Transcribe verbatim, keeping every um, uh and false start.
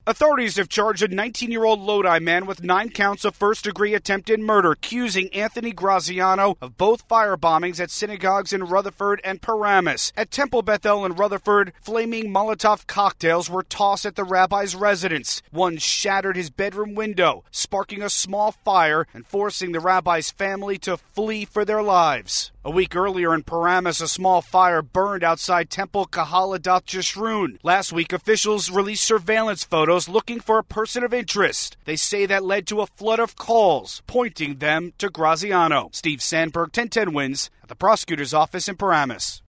Authorities have charged a nineteen-year-old Lodi man with nine counts of first-degree attempted murder, accusing Anthony Graziano of both firebombings at synagogues in Rutherford and Paramus. At Temple Bethel in Rutherford, flaming Molotov cocktails were tossed at the rabbi's residence. One shattered his bedroom window, sparking a small fire and forcing the rabbi's family to flee for their lives. A week earlier in Paramus, a small fire burned outside Temple Kahaladat Jeshurun. Last week, officials released surveillance photos looking for a person of interest. They say that led to a flood of calls, pointing them to Graziano. Steve Sandberg, ten ten Wins, at the prosecutor's office in Paramus.